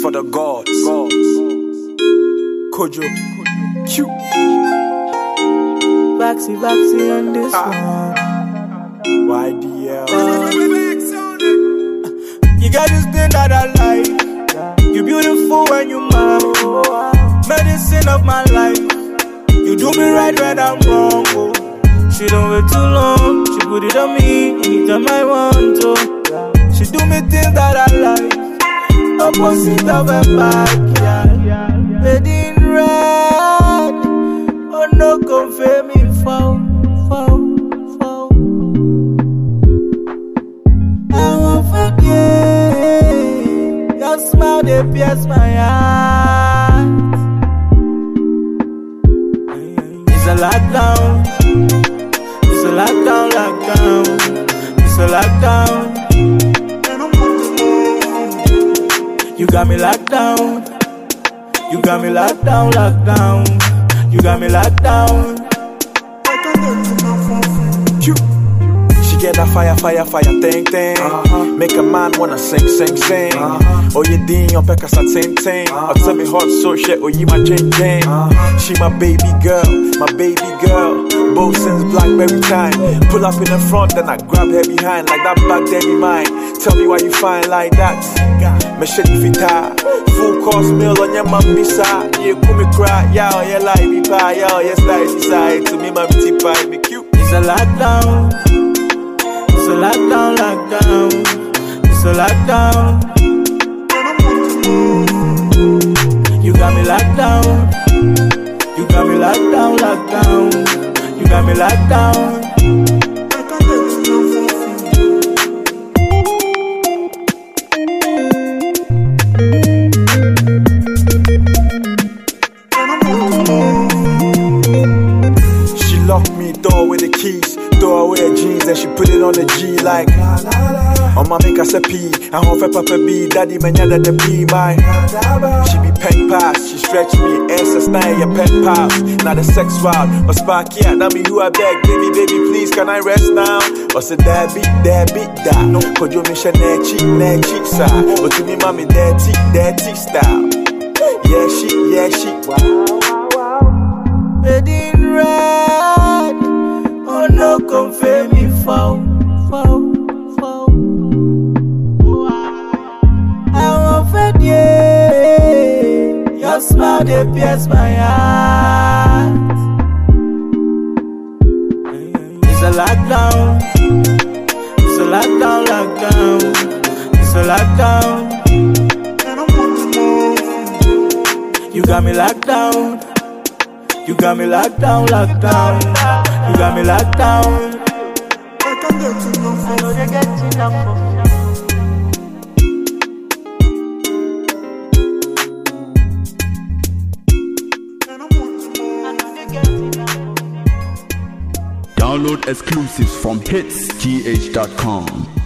for the gods. Kojo, Q. Baxi on this one. YDL. You got this thing that I like. You beautiful when you mine. Medicine of my life. You do me right when I'm wrong. Oh. She don't wait too long. She put it on me anytime I want to. She do me things that I like. Opposite of her back, yeah. Lady in red. Oh no, confirm me foul. I want for you. Your smile, they pierce my heart. It's a lockdown. It's a lockdown. It's a lockdown. You got me locked down. You got me locked down. You got me locked down. She get that fire, thing. Make a man wanna sing. Oh, you ding on pekasa ting. Or tell me hot so shit, or you my jing. She my baby girl. Both since Blackberry time. Pull up in the front, then I grab her behind. Like that back there be mine. Tell me why you fine like that. Me shit fita. Full course meal on your mommy side. You come me cry, yeah, you like me pie, yeah, you style side. To me, my tea pie, me cute. It's a lockdown. It's a lockdown. It's a lockdown. You got me locked down. You got me locked down. You got me locked down. She locked me door with the keys, throw away her jeans, then she put it on the G like on my make us a pee. I hope for Papa B, Daddy man, yeah, that the be mine. She be pen pass, she stretch me, answer style your pen pass. Now the sex wild, but spark yeah, now me who I beg, baby, please, can I rest now? Or say that beat that. No, could you mission that cheap side? But to me, mommy, dirty style. Yeah, she, wow. Lady in red. Oh no, confirm me foul. I want for you. Your smile, they pierce my heart. It's a lockdown. It's a lockdown. It's a lockdown. You got me locked down. You got me locked down. You got me locked down. I know they get enough. Download exclusives from hitsgh.com.